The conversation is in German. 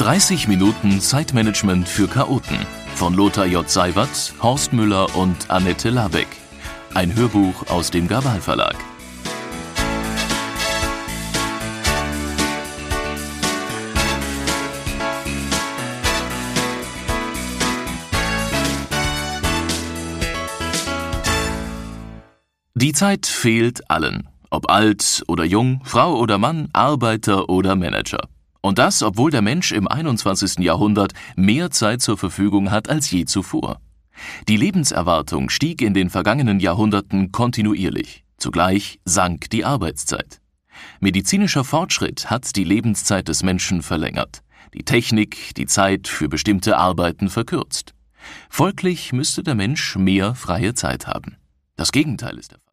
30 Minuten Zeitmanagement für Chaoten von Lothar J. Seiwert, Horst Müller und Annette Labeck. Ein Hörbuch aus dem Gabal Verlag. Die Zeit fehlt allen, ob alt oder jung, Frau oder Mann, Arbeiter oder Manager. Und das, obwohl der Mensch im 21. Jahrhundert mehr Zeit zur Verfügung hat als je zuvor. Die Lebenserwartung stieg in den vergangenen Jahrhunderten kontinuierlich. Zugleich sank die Arbeitszeit. Medizinischer Fortschritt hat die Lebenszeit des Menschen verlängert. Die Technik die Zeit für bestimmte Arbeiten verkürzt. Folglich müsste der Mensch mehr freie Zeit haben. Das Gegenteil ist der Fall.